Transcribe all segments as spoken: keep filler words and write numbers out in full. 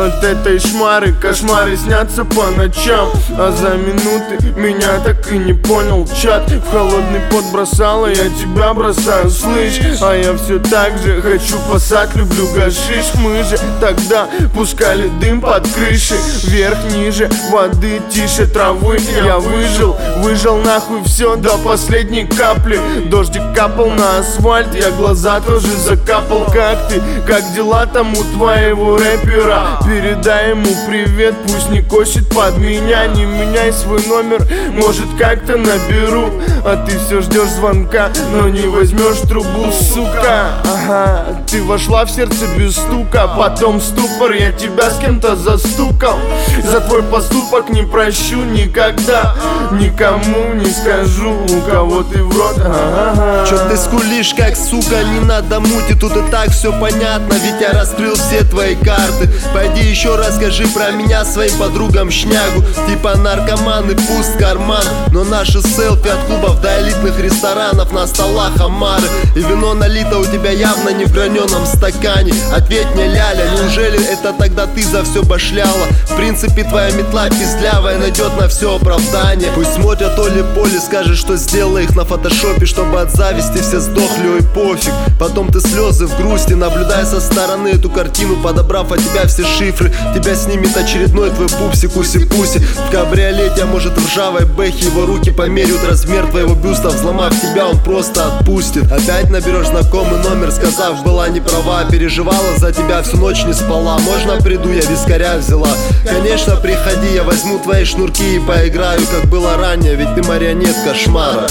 от этой шмары. Кошмары снятся по ночам, а за минуты меня так и не понял чат. В холодный пот бросала, я тебя бросаю, слышь. А я все так же хочу посад, люблю гашиш. Мы же тогда пускали дым под крышей. Вверх, ниже, воды, тише травы. Я выжил, выжил нахуй все до последней капли. Дождик капал на асфальт, я глаза тоже закапал. Как ты, как дела там у твоего рэпера? Передай ему привет, пусть не косит под меня. Не меняй свой номер, может как-то наберу. А ты все ждешь звонка, но не возьмешь трубу, сука. Ага, ты вошла в сердце без стука, потом ступор, я тебя с кем-то застукал. За твой поступок не прощу никогда, никому не скажу, у кого ты в рот. Ага. Чё ты скулишь, как сука, не надо мути, тут и так все понятно, ведь я раскрыл все твои карты. Пойди еще расскажи про меня своим подругам шнягу. Типа наркоманы, пуст карман, но наши селфи от клубов до элитных ресторанов, на столах омары. И вино налито у тебя явно не в граненом стакане. Ответь мне, ляля, неужели это тогда ты за все башляла? В принципе твоя метла пиздлявая найдет на все оправдание. Пусть смотрят Оли Поли, скажешь, что сделала их на фотошопе, чтобы от зависти все сдохли, ой пофиг. Потом ты слезы в грусти, наблюдая со стороны эту картину, подобрав от тебя все шифры. Тебя снимет очередной твой пупсик, уси-пуси в кабриолете, а может в ржавой бэхе. Его руки померяют размер твоего бюста, взломав тебя, он просто отпустит. Опять наберешь знакомый номер, сказав, была не права, переживала за тебя, всю ночь не спала. Можно приду, я вискаря взяла? Конечно, приходи, я возьму твои шнурки и поиграю, как было ранее, ведь ты марионетка шмара.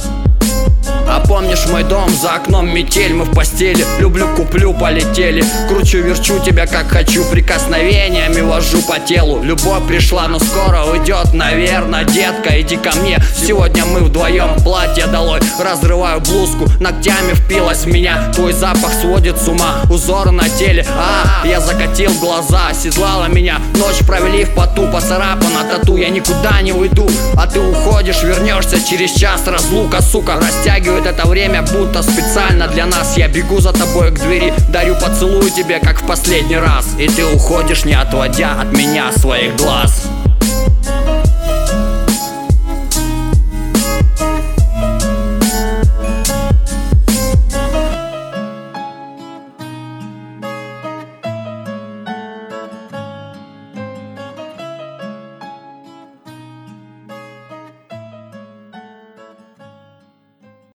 А помнишь мой дом, за окном метель, мы в постели, люблю, куплю, полетели. Кручу, верчу тебя как хочу, прикосновениями вожу по телу. Любовь пришла, но скоро уйдет, наверное, детка, иди ко мне. Сегодня мы вдвоем, платье долой, разрываю блузку, ногтями впилась в меня. Твой запах сводит с ума, узоры на теле, а, я закатил глаза, оседлала меня. Ночь провели в поту, поцарапана тату, я никуда не уйду, а ты уходишь, вернешься через час, разлука, сука, растягивает это время, будто специально для нас. Я бегу за тобой к двери, дарю поцелуй тебе, как в последний раз. И ты уходишь, не отводя от меня своих глаз.